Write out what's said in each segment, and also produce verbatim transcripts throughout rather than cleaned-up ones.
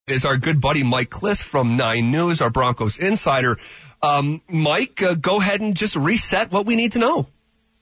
is our good buddy Mike Klis from Nine News, our Broncos insider. Um, Mike, uh, go ahead and just reset what we need to know.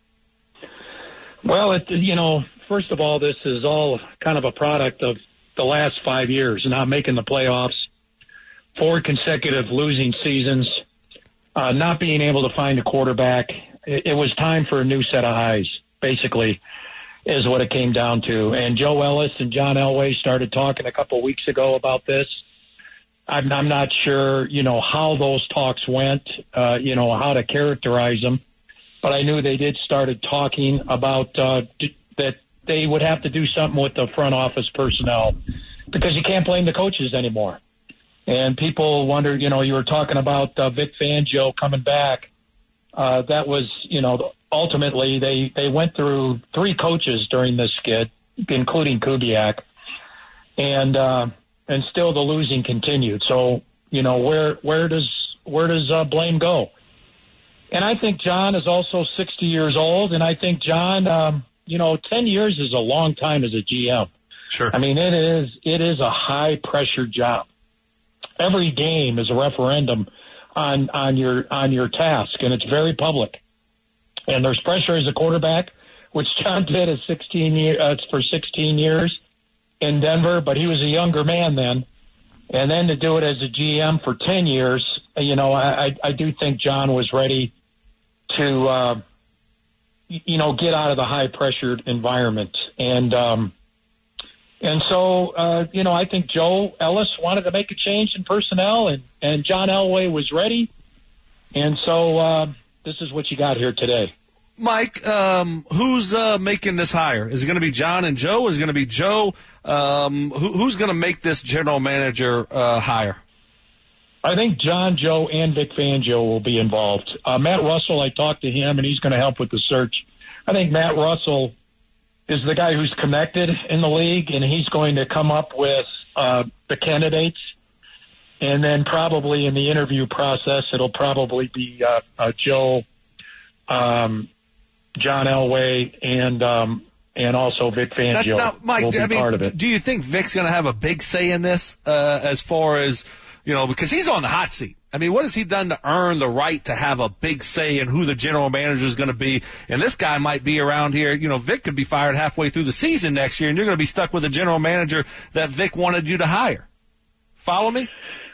Well, it, you know, first of all, this is all kind of a product of the last five years, not making the playoffs, four consecutive losing seasons, uh, not being able to find a quarterback. It, it was time for a new set of eyes, basically, is what it came down to. And Joe Ellis and John Elway started talking a couple of weeks ago about this. I'm, I'm not sure, you know, how those talks went, uh, you know, how to characterize them. But I knew they did started talking about uh, d- that they would have to do something with the front office personnel because you can't blame the coaches anymore. And people wondered, you know, you were talking about uh, Vic Fangio coming back. Uh, that was, you know, ultimately they, they went through three coaches during this skid, including Kubiak. And, uh, and still the losing continued. So, you know, where, where does, where does uh, blame go? And I think John is also sixty years old. And I think John, um, you know, ten years is a long time as a G M. Sure. I mean, it is, it is a high pressure job. Every game is a referendum on, on your, on your task. And it's very public. And there's pressure as a quarterback, which John did at sixteen years, uh, for sixteen years. In Denver, but he was a younger man then. And then to do it as a G M for ten years, you know, I, I do think John was ready to, uh, you know, get out of the high-pressured environment. And um, and so, uh, you know, I think Joe Ellis wanted to make a change in personnel, and, and John Elway was ready. And so uh, this is what you got here today. Mike, um, who's uh, making this hire? Is it going to be John and Joe? Is it going to be Joe? Um, who, who's going to make this general manager uh, hire? I think John, Joe, and Vic Fangio will be involved. Uh, Matt Russell, I talked to him, and he's going to help with the search. I think Matt Russell is the guy who's connected in the league, and he's going to come up with uh, the candidates. And then probably in the interview process, it'll probably be uh, uh, Joe, um, John Elway, and um, and also Vic Fangio now, now, Mike, will be I mean, part of it. Do you think Vic's going to have a big say in this uh, as far as, you know, because he's on the hot seat? I mean, what has he done to earn the right to have a big say in who the general manager is going to be? And this guy might be around here. You know, Vic could be fired halfway through the season next year, and you're going to be stuck with a general manager that Vic wanted you to hire. Follow me?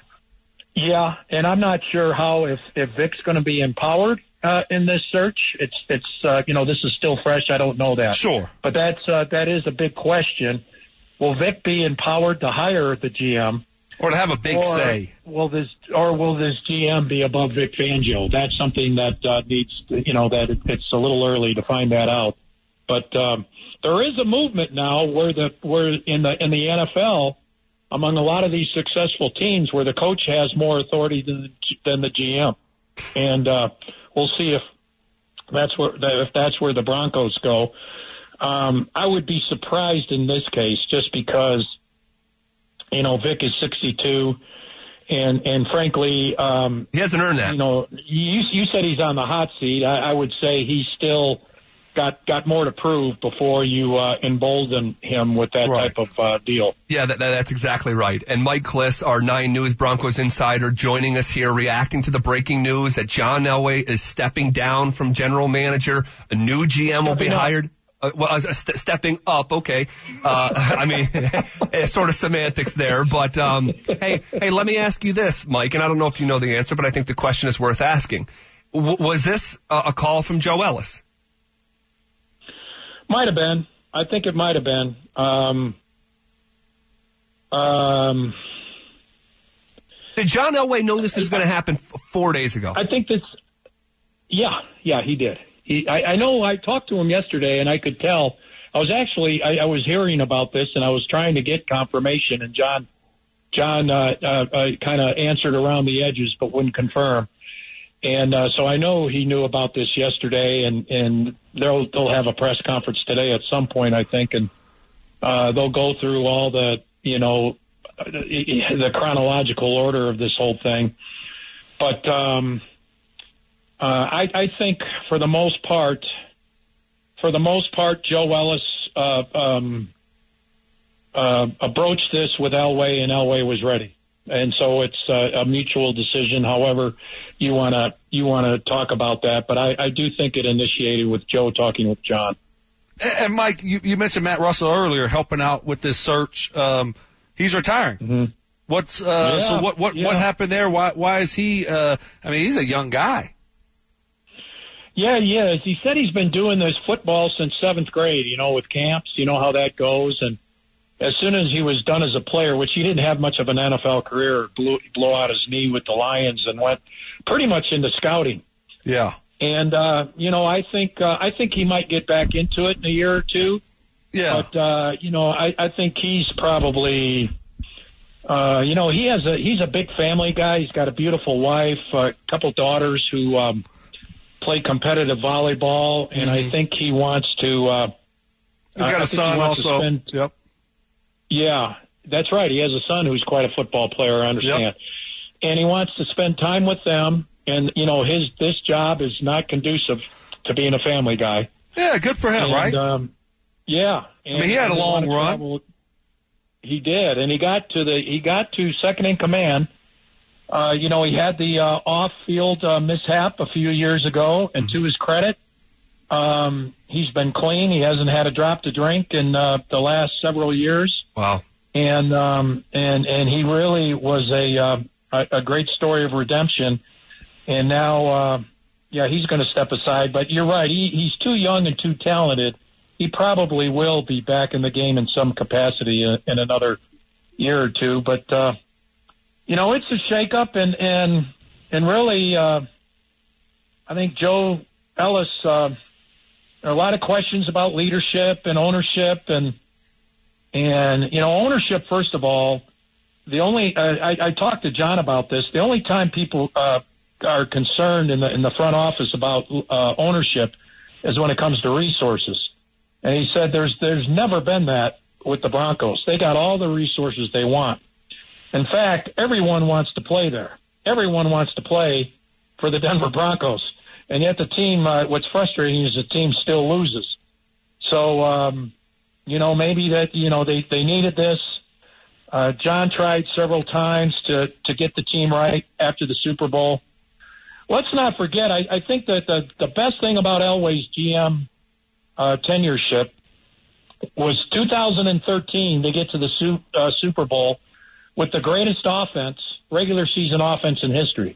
Yeah, and I'm not sure how if, if Vic's going to be empowered uh, in this search. It's it's uh, you know, this is still fresh. I don't know that. Sure, but that's uh, that is a big question. Will Vic be empowered to hire the G M or to have a big or say? Will this or will this G M be above Vic Fangio? That's something that uh, needs to, you know that it, it's a little early to find that out. But um, there is a movement now where the where in the in the N F L. Among a lot of these successful teams where the coach has more authority than, than the G M. And uh, we'll see if that's where if that's where the Broncos go. Um, I would be surprised in this case just because, you know, Vic is sixty-two. And, and frankly, um, he hasn't earned that. You know, you, you said he's on the hot seat. I, I would say he's still got got more to prove before you uh, embolden him with that right. type of uh, deal. Yeah, that, that, that's exactly right. And Mike Klis, our Nine News Broncos insider, joining us here, reacting to the breaking news that John Elway is stepping down from general manager. A new G M will be Stepping up. hired. Uh, well, uh, st- stepping up, okay. Uh, I mean, it's sort of semantics there. But um, hey, hey, let me ask you this, Mike, and I don't know if you know the answer, but I think the question is worth asking. W- was this a, a call from Joe Ellis? Might have been. I think it might have been. Um, um, Did John Elway know this was going to happen f- four days ago? I think this. Yeah, yeah, he did. He, I, I know. I talked to him yesterday, and I could tell. I was actually. I, I was hearing about this, and I was trying to get confirmation. And John, John, uh, uh, uh, kind of answered around the edges, but wouldn't confirm. And uh, so I know he knew about this yesterday, and, and they'll they'll have a press conference today at some point, I think, and uh, they'll go through all the you know the chronological order of this whole thing. But um, uh, I, I think for the most part, for the most part, Joe Ellis uh, um, uh, broached this with Elway, and Elway was ready. And so it's uh, a mutual decision. However, you want to you want to talk about that, but I, I do think it initiated with Joe talking with John. And Mike, you, you mentioned Matt Russell earlier helping out with this search. Um, he's retiring. Mm-hmm. What's uh, yeah, so what what yeah. what happened there? Why why is he? Uh, I mean, he's a young guy. Yeah, he is. He said he's been doing this football since seventh grade. You know, with camps. You know how that goes. And as soon as he was done as a player, which he didn't have much of an N F L career, blew blow out his knee with the Lions and went pretty much into scouting. Yeah. And, uh, you know, I think, uh, I think he might get back into it in a year or two. Yeah. But, uh, you know, I, I think he's probably, uh, you know, he has a, he's a big family guy. He's got a beautiful wife, a couple daughters who, um, play competitive volleyball. And mm-hmm. I think he wants to, uh, he's got I a son also. Spend, yep. Yeah, that's right. He has a son who's quite a football player, I understand. Yep. And he wants to spend time with them. And, you know, his this job is not conducive to being a family guy. Yeah, good for him, and, right? Um, yeah. And I mean, he had a long run. Travel. He did, and he got to the he got to second in command. Uh, you know, he had the uh, off-field uh, mishap a few years ago, and to his credit, um, he's been clean. He hasn't had a drop to drink in uh, the last several years. Wow. And um, and and he really was a uh, a, a great story of redemption. And now, uh, yeah, he's going to step aside. But you're right. He, he's too young and too talented. He probably will be back in the game in some capacity in, in another year or two. But, uh, you know, it's a shakeup. And, and, and really, uh, I think Joe Ellis, uh, there are a lot of questions about leadership and ownership. And, and you know, ownership, first of all, the only, uh, I, I talked to John about this. The only time people, uh, are concerned in the in the front office about uh, ownership is when it comes to resources. And he said there's there's never been that with the Broncos. They got all the resources they want. In fact, everyone wants to play there. Everyone wants to play for the Denver Broncos. And yet the team, uh, what's frustrating is the team still loses. So, um, you know, maybe that, you know, they, they needed this. Uh, John tried several times to, to get the team right after the Super Bowl. Let's not forget, I, I think that the, the best thing about Elway's G M uh, tenureship was two thousand thirteen, they get to the su- uh, Super Bowl with the greatest offense, regular season offense in history.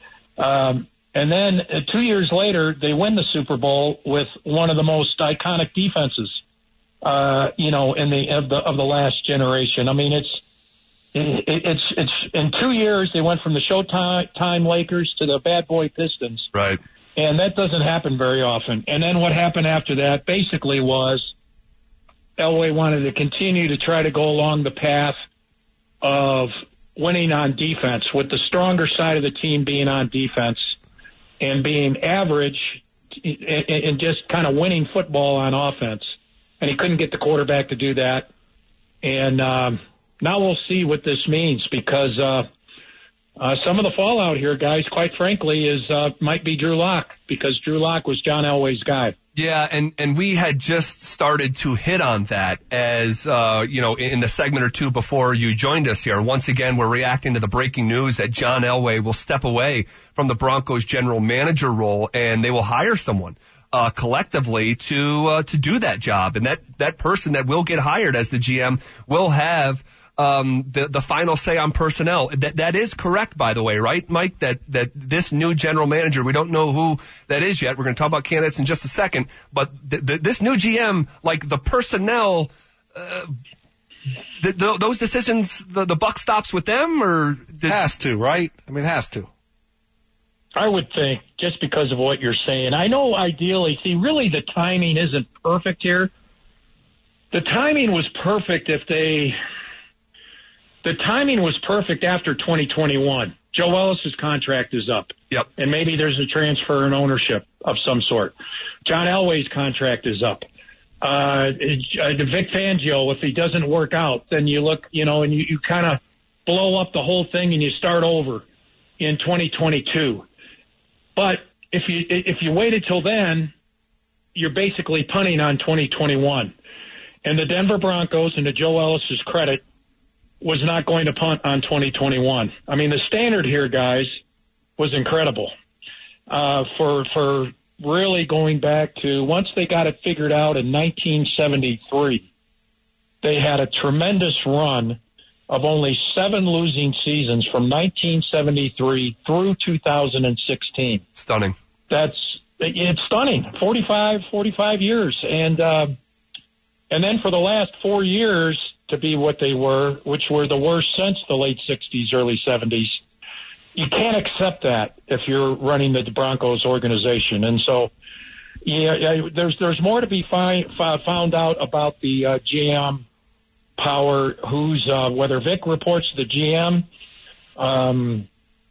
Um, and then uh, two years later, they win the Super Bowl with one of the most iconic defenses, uh, you know, in the of the of the last generation. I mean, it's it, it's it's in two years they went from the Showtime time Lakers to the Bad Boy Pistons, right? And that doesn't happen very often. And then what happened after that basically was Elway wanted to continue to try to go along the path of winning on defense, with the stronger side of the team being on defense and being average and just kind of winning football on offense. And he couldn't get the quarterback to do that. And um, now we'll see what this means, because uh, uh, some of the fallout here, guys, quite frankly, is uh, might be Drew Lock, because Drew Lock was John Elway's guy. Yeah, and, and we had just started to hit on that as, uh, you know, in the segment or two before you joined us here. Once again, we're reacting to the breaking news that John Elway will step away from the Broncos general manager role, and they will hire someone uh, collectively to uh, to do that job. And that, that person that will get hired as the G M will have um the the final say on personnel. That that is correct, by the way, right, Mike? That that this new general manager, we don't know who that is yet. We're going to talk about candidates in just a second, but th- th- this new G M, like the personnel, uh, th- th- those decisions, the, the buck stops with them, or does- has to, right? I mean, has to. I would think, just because of what you're saying. I know ideally, see, really the timing isn't perfect here. The timing was perfect if they. The timing was perfect after twenty twenty-one. Joe Ellis's contract is up. Yep. And maybe there's a transfer in ownership of some sort. John Elway's contract is up. Uh, Vic Fangio, if he doesn't work out, then you look, you know, and you, you kind of blow up the whole thing and you start over in twenty twenty-two. But if you, if you waited till then, you're basically punting on twenty twenty-one. And the Denver Broncos, and to Joe Ellis's credit, was not going to punt on twenty twenty-one. I mean, the standard here, guys, was incredible. Uh, for, for really going back to once they got it figured out in nineteen seventy-three, they had a tremendous run of only seven losing seasons from nineteen seventy-three through two thousand sixteen. Stunning. That's, it's stunning. forty-five, forty-five years. And, uh, and then for the last four years to be what they were, which were the worst since the late sixties, early seventies, you can't accept that if you're running the Broncos organization. And so, yeah, yeah there's, there's more to be fi- found out about the, uh, G M power, who's, uh, whether Vic reports to the G M, um,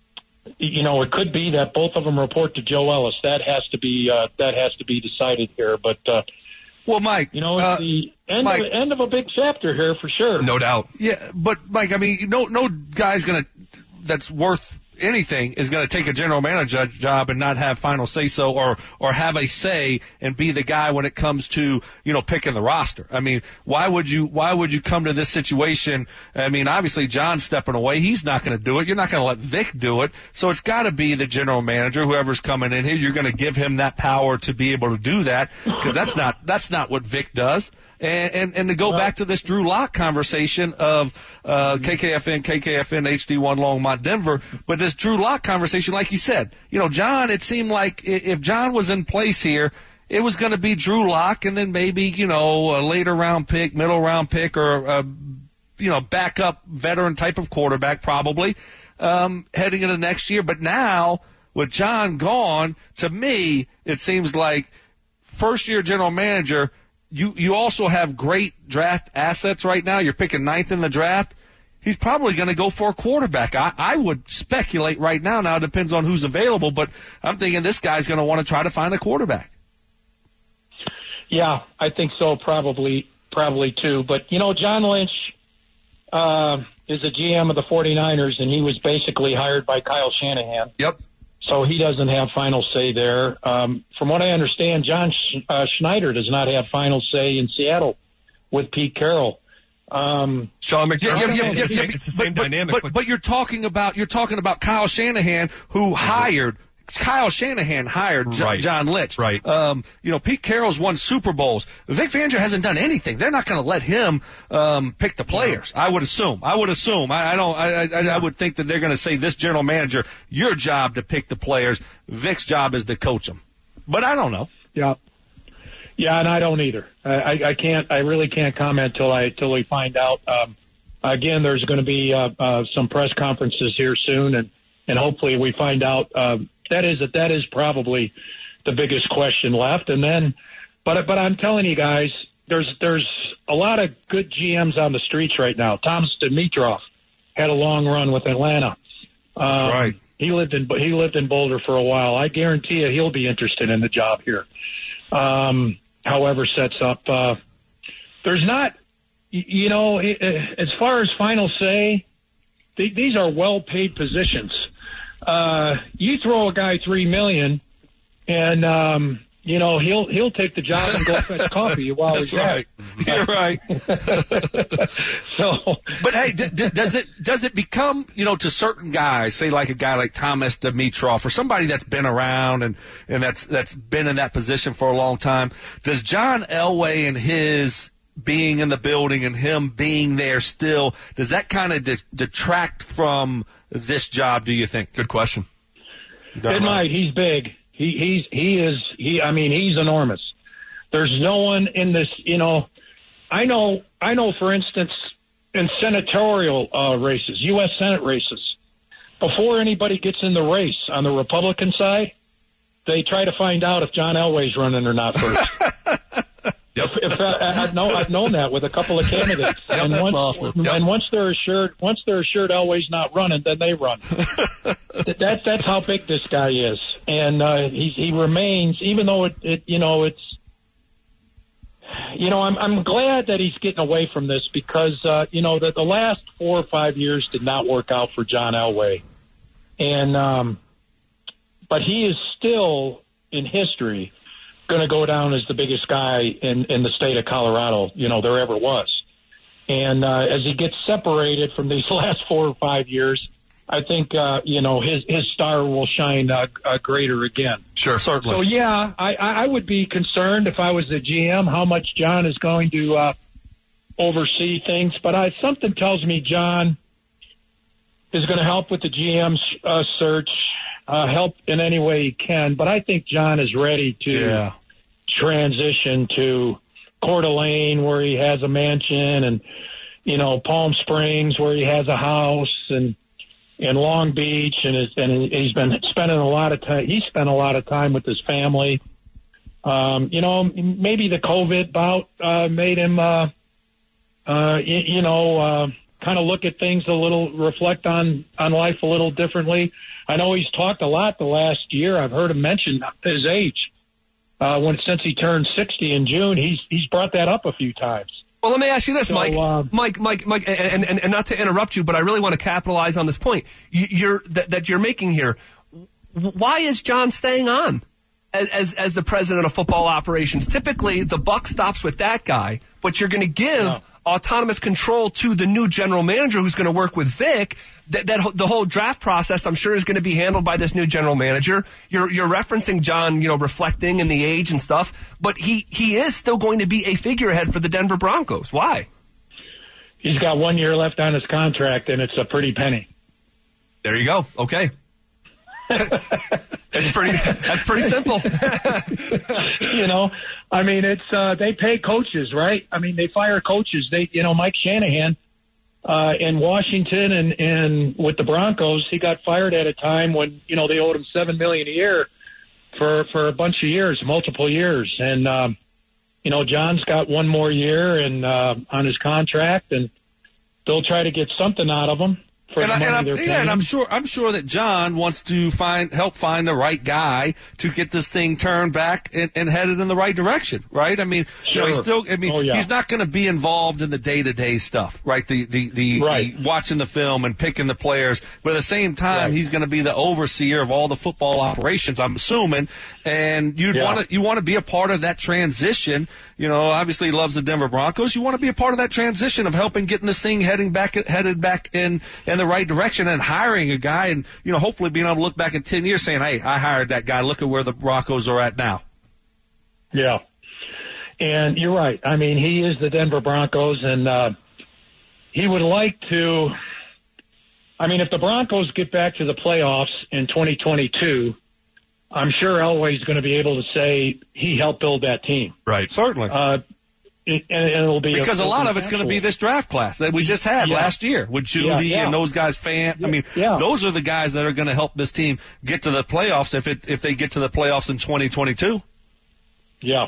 you know, it could be that both of them report to Joe Ellis. That has to be, uh, that has to be decided here. But, uh, well, Mike, you know, it's uh, the end, Mike, of, end of a big chapter here for sure. No doubt. Yeah, but Mike, I mean, no, no guy's gonna that's worth anything is going to take a general manager job and not have final say so, or or have a say and be the guy when it comes to, you know, picking the roster. I mean, why would you why would you come to this situation? I mean, obviously John's stepping away. He's not going to do it. You're not going to let Vic do it. So it's got to be the general manager, whoever's coming in here. You're going to give him that power to be able to do that, because that's not that's not what Vic does. And, and, and to go back to this Drew Lock conversation of uh, K K F N, K K F N, H D one Longmont, Denver, but this Drew Lock conversation, like you said, you know, John, it seemed like if John was in place here, it was going to be Drew Lock and then maybe, you know, a later round pick, middle round pick, or a, you know, backup veteran type of quarterback probably um, heading into next year. But now, with John gone, to me, it seems like first-year general manager, You you also have great draft assets right now. You're picking ninth in the draft. He's probably going to go for a quarterback. I, I would speculate right now. Now it depends on who's available, but I'm thinking this guy's going to want to try to find a quarterback. Yeah, I think so, probably probably too. But, you know, John Lynch uh, is the G M of the 49ers, and he was basically hired by Kyle Shanahan. Yep. So he doesn't have final say there. Um, from what I understand, John Sch- uh, Schneider does not have final say in Seattle with Pete Carroll. Um, Sean McDermott. Yeah, yeah, yeah, it's, yeah, the yeah, same, it's the same but, dynamic. But, but, but you're talking about you're talking about Kyle Shanahan, who hired Kyle Shanahan hired J- right. John Lynch. Right. Um, you know, Pete Carroll's won Super Bowls. Vic Fangio hasn't done anything. They're not going to let him um, pick the players. I would assume. I would assume. I, I don't. I, I, I would think that they're going to say, this general manager, your job to pick the players. Vic's job is to coach them. But I don't know. Yeah. Yeah, and I don't either. I, I, I can't. I really can't comment till I till we find out. Um, again, there's going to be uh, uh, some press conferences here soon, and and hopefully we find out. Uh, That is that is probably the biggest question left. And then, but but I'm telling you guys, there's there's a lot of good G Ms on the streets right now. Thomas Dimitroff had a long run with Atlanta. Um, That's right. He lived in he lived in Boulder for a while. I guarantee you, he'll be interested in the job here. Um, however, sets up. Uh, there's not, you know, as far as final say, these are well-paid positions. Uh, you throw a guy three million, and um, you know he'll he'll take the job and go fetch coffee while That's he's right. there. You're right. So, but hey, d- d- does it does it become, you know, to certain guys, say like a guy like Thomas Dimitroff or somebody that's been around and and that's that's been in that position for a long time? Does John Elway and his being in the building and him being there still, does that kind of de- detract from this job, do you think? Good question. It right. might. He's big. He he's he is he. I mean, he's enormous. There's no one in this. You know, I know. I know. For instance, in senatorial uh, races, U S Senate races, before anybody gets in the race on the Republican side, they try to find out if John Elway's running or not first. Yep. If, if uh, I've, know, I've known that with a couple of candidates, yep, and that's once awesome. Yep. and once they're assured, once they're assured Elway's not running, then they run. that that's how big this guy is, and uh, he he remains, even though it, it you know it's you know I'm I'm glad that he's getting away from this, because uh, you know that the last four or five years did not work out for John Elway, and um, but he is still in history going to go down as the biggest guy in, in the state of Colorado, you know, there ever was. And uh, as he gets separated from these last four or five years, I think, uh, you know, his, his star will shine uh, uh, greater again. Sure, certainly. So, yeah, I, I would be concerned if I was the G M how much John is going to uh, oversee things. But I, something tells me John is going to help with the G M uh, search, uh, help in any way he can. But I think John is ready to yeah. transition to Coeur d'Alene, where he has a mansion, and, you know, Palm Springs, where he has a house, and in Long Beach, and, is, and he's been spending a lot of time. He spent a lot of time with his family. Um, you know, maybe the COVID bout uh, made him, uh, uh, you, you know, uh, kind of look at things a little, reflect on on life a little differently. I know he's talked a lot the last year. I've heard him mention his age. Uh, when since he turned sixty in June, he's he's brought that up a few times. Well, let me ask you this, So, Mike. uh, Mike, Mike, Mike, and, and, and not to interrupt you, but I really want to capitalize on this point you, you're that, that you're making here. Why is John staying on as, as as the president of football operations? Typically, the buck stops with that guy, but you're going to give Yeah. autonomous control to the new general manager who's going to work with Vic. That, that the whole draft process, I'm sure, is going to be handled by this new general manager. You're you're referencing John, you know, reflecting in the age and stuff, but he he is still going to be a figurehead for the Denver Broncos. Why? He's got one year left on his contract, and it's a pretty penny. There you go. Okay. It's pretty. That's pretty simple. You know, I mean, it's uh, they pay coaches, right? I mean, they fire coaches. They, you know, Mike Shanahan uh, in Washington and and with the Broncos, he got fired at a time when, you know, they owed him seven million a year for for a bunch of years, multiple years, and um, you know, John's got one more year and uh, on his contract, and they'll try to get something out of him. And, I, and, I'm, yeah, and I'm sure I'm sure that John wants to find help find the right guy to get this thing turned back and, and headed in the right direction, right? I mean, sure. you know, he's still. I mean, oh, yeah. he's not going to be involved in the day to day stuff, right? The the the, right. the watching the film and picking the players, but at the same time, right. he's going to be the overseer of all the football operations. I'm assuming, and you'd yeah. want to you want to be a part of that transition. You know, obviously he loves the Denver Broncos. You want to be a part of that transition of helping getting this thing heading back headed back in in the right direction, and hiring a guy, and, you know, hopefully being able to look back in ten years saying, hey, I hired that guy. Look at where the Broncos are at now. Yeah. And you're right. I mean, he is the Denver Broncos, and uh, he would like to, I mean, if the Broncos get back to the playoffs in twenty twenty-two, I'm sure Elway's going to be able to say he helped build that team. Right. Certainly. Uh, it, and it'll be because a, a lot of it's going to be this draft class that we just had yeah. last year with Judy yeah, yeah. and those guys. Fan, I mean, yeah. those are the guys that are going to help this team get to the playoffs if it if they get to the playoffs in twenty twenty-two. Yeah.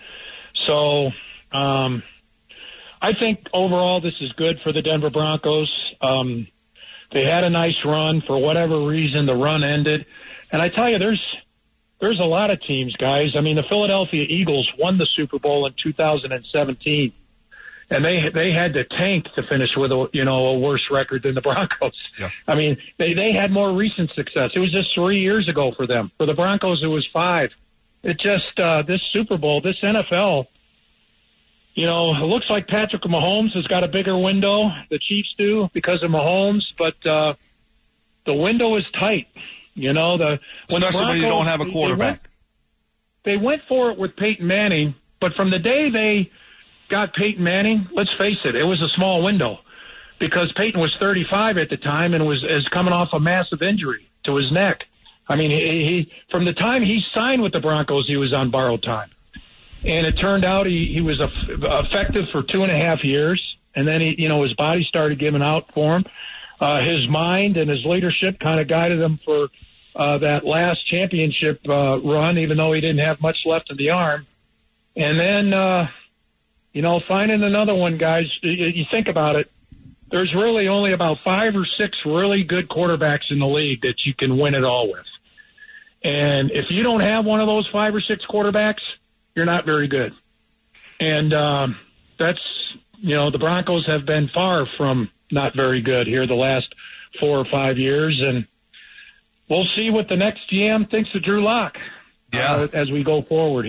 So, um, I think overall this is good for the Denver Broncos. Um, they had a nice run. For whatever reason, the run ended. And I tell you, there's there's a lot of teams, guys. I mean, the Philadelphia Eagles won the Super Bowl in two thousand seventeen, and they they had to tank to finish with a you know a worse record than the Broncos. Yeah. I mean, they they had more recent success. It was just three years ago for them. For the Broncos, it was five. It just uh, this Super Bowl, this N F L. You know, it looks like Patrick Mahomes has got a bigger window. The Chiefs do because of Mahomes, but uh, the window is tight. You know, the when especially the Broncos, when you don't have a quarterback. They went, they went for it with Peyton Manning, but from the day they got Peyton Manning, let's face it, it was a small window because Peyton was thirty-five at the time and was is coming off a massive injury to his neck. I mean, he, he from the time he signed with the Broncos, he was on borrowed time. And it turned out he, he was effective for two and a half years. And then, he, you know, his body started giving out for him. Uh, his mind and his leadership kind of guided him for uh, that last championship uh, run, even though he didn't have much left in the arm. And then, uh, you know, finding another one, guys, you, you think about it. There's really only about five or six really good quarterbacks in the league that you can win it all with. And if you don't have one of those five or six quarterbacks, you're not very good. And um, that's, you know, the Broncos have been far from not very good here the last four or five years. And we'll see what the next G M thinks of Drew Lock yeah. uh, as we go forward here.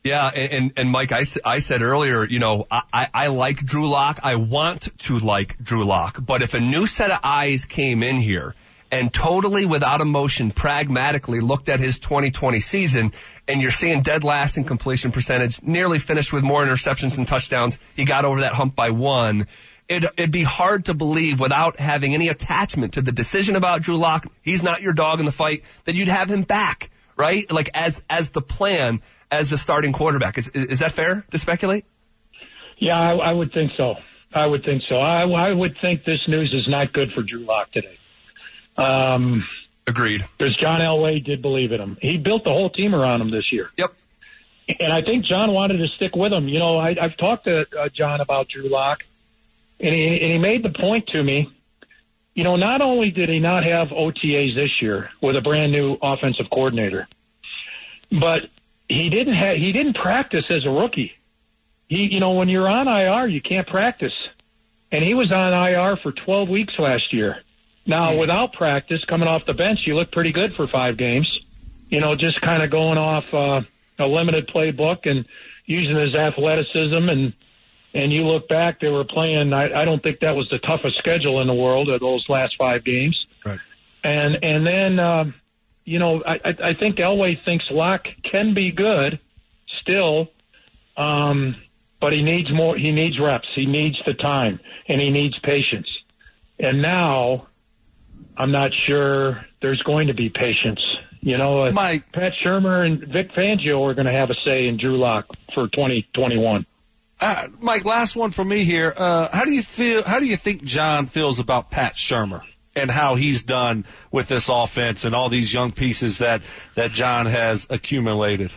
Yeah, and, and, and Mike, I, I said earlier, you know, I, I like Drew Lock. I want to like Drew Lock. But if a new set of eyes came in here and totally without emotion, pragmatically looked at his twenty twenty season, and you're seeing dead last in completion percentage, nearly finished with more interceptions than touchdowns, he got over that hump by one. It, it'd be hard to believe without having any attachment to the decision about Drew Lock, he's not your dog in the fight, that you'd have him back, right? Like as as the plan, as the starting quarterback. Is is that fair to speculate? Yeah, I, I would think so. I would think so. I, I would think this news is not good for Drew Lock today. Um, Agreed. Because John Elway did believe in him. He built the whole team around him this year. Yep. And I think John wanted to stick with him. You know, I, I've talked to uh, John about Drew Lock, and he, and he made the point to me, you know, not only did he not have O T As this year with a brand new offensive coordinator, but he didn't have, he didn't practice as a rookie. He, you know, when you're on I R, you can't practice. And he was on I R for twelve weeks last year. Now, yeah. Without practice, coming off the bench, you look pretty good for five games. You know, just kind of going off uh, a limited playbook and using his athleticism. And and you look back, they were playing, I, I don't think that was the toughest schedule in the world of those last five games. Right. And, and then, uh, you know, I, I think Elway thinks Lock can be good still, um, but he needs more. He needs reps. He needs the time, and he needs patience. And now, I'm not sure there's going to be patience. You know, uh, Mike, Pat Shurmur and Vic Fangio are going to have a say in Drew Lock for twenty twenty-one. Uh, Mike, last one for me here. Uh, how do you feel? How do you think John feels about Pat Shurmur and how he's done with this offense and all these young pieces that that John has accumulated?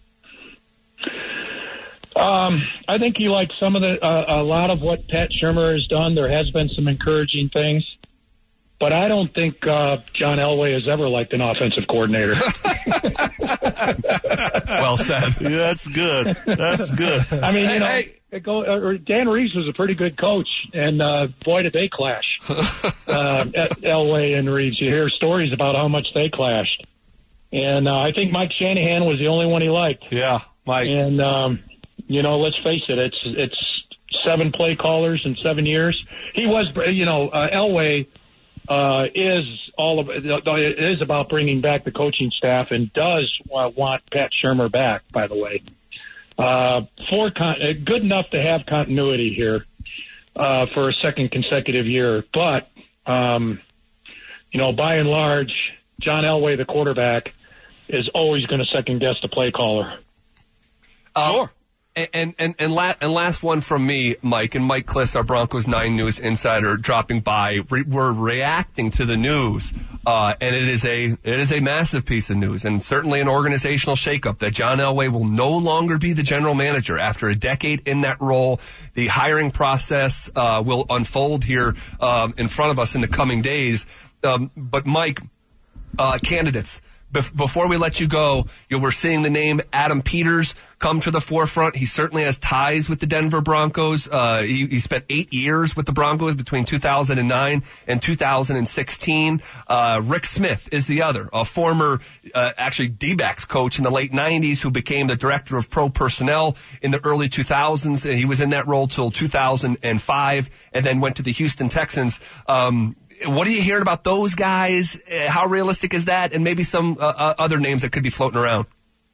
Um, I think he likes some of the uh, a lot of what Pat Shurmur has done. There has been some encouraging things, but I don't think uh, John Elway has ever liked an offensive coordinator. Well said. Yeah, that's good. That's good. I mean, you know, hey, it go, uh, Dan Reeves was a pretty good coach, and uh, boy, did they clash. uh, Elway and Reeves. You hear stories about how much they clashed, and uh, I think Mike Shanahan was the only one he liked. Yeah, Mike. And um, you know, let's face it, it's it's seven play callers in seven years. He was, you know, uh, Elway. Uh, is all of it is about bringing back the coaching staff and does uh, want Pat Shurmur back, by the way. Uh, for con- good enough to have continuity here, uh, for a second consecutive year. But, um, you know, by and large, John Elway, the quarterback, is always going to second guess the play caller. Um, sure. And and and, la- and last one from me, Mike, and Mike Kliss, our Broncos nine News insider, dropping by. Re- we're reacting to the news, uh, and it is a it is a massive piece of news, and certainly an organizational shakeup that John Elway will no longer be the general manager after a decade in that role. The hiring process uh, will unfold here um, in front of us in the coming days. Um, but Mike, uh, candidates. Before we let you go, you know, we're seeing the name Adam Peters come to the forefront. He certainly has ties with the Denver Broncos. Uh, he, he spent eight years with the Broncos between two thousand nine and two thousand sixteen. Uh, Rick Smith is the other, a former, uh, actually D-backs coach in the late nineties who became the director of pro personnel in the early two thousands. And he was in that role till two thousand five and then went to the Houston Texans. Um, What are you hearing about those guys? Uh, how realistic is that? And maybe some uh, uh, other names that could be floating around.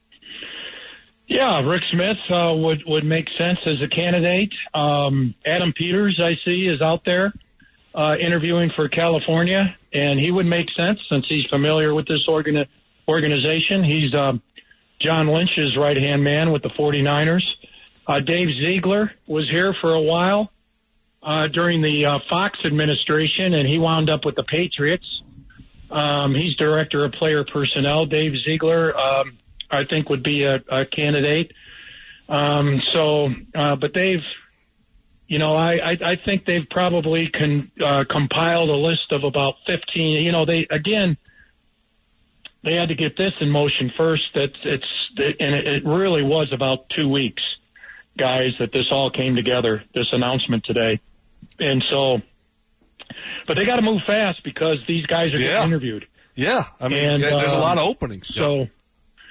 Yeah, Rick Smith uh, would would make sense as a candidate. Um, Adam Peters, I see, is out there uh, interviewing for California, and he would make sense since he's familiar with this organi- organization. He's uh, John Lynch's right-hand man with the 49ers. Uh, Dave Ziegler was here for a while. Uh, during the uh, Fox administration, and he wound up with the Patriots. Um, he's director of player personnel. Dave Ziegler, um, I think, would be a, a candidate. Um, so, uh, but they've, you know, I, I, I think they've probably con, uh, compiled a list of about fifteen. You know, they again, they had to get this in motion first. That's it's, and it, it really was about two weeks, guys, that this all came together. This announcement today. And so, but they got to move fast because these guys are yeah. getting interviewed. Yeah, I mean, and, there's um, a lot of openings. So,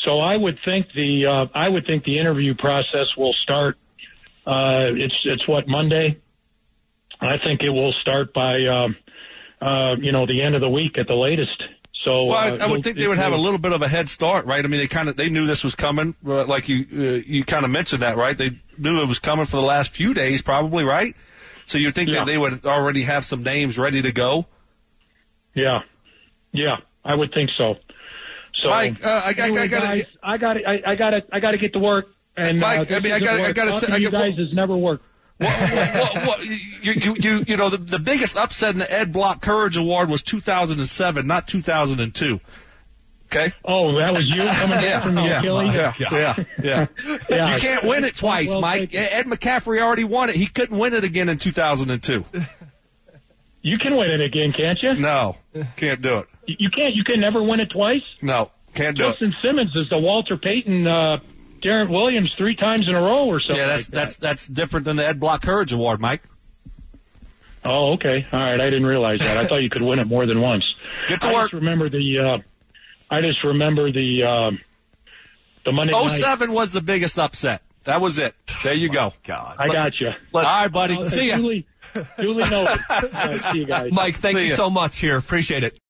So I would think the uh, I would think the interview process will start. Uh, it's it's what Monday. I think it will start by um, uh, you know the end of the week at the latest. So well, I, uh, I would think they would have a little bit of a head start, right? I mean, they kind of they knew this was coming, like you uh, you kind of mentioned that, right? They knew it was coming for the last few days, probably, right? So you'd think yeah. that they would already have some names ready to go. Yeah, yeah, I would think so. So, Mike, uh, I, anyway, I got guys, I got I, I got to I got to get to work. And Mike, uh, I mean, I got I got to say, you guys has never worked. What, what, what, you, you, you, you know, the, the biggest upset in the Ed Block Courage Award was two thousand seven, not two thousand two. Okay? Oh, that was you coming yeah, back from the yeah, Achilles? Yeah, yeah, yeah. yeah. You can't win it twice, well, Mike. Ed McCaffrey already won it. He couldn't win it again in two thousand two. You can win it again, can't you? No, can't do it. You can't. You can never win it twice? No, can't do Justin it. Justin Simmons is the Walter Payton, uh, Darren Williams three times in a row or something. Yeah, that's like that. that's that's different than the Ed Block Courage Award, Mike. Oh, okay. All right. I didn't realize that. I thought you could win it more than once. Get to I work. just remember the. Uh, I just remember the. Um, the Monday oh night. seven was the biggest upset. That was it. There you go. God. I got you. All right, buddy. Okay, See ya. Duly, duly noted. All right, see you guys. Mike, thank See you ya. so much here. Appreciate it.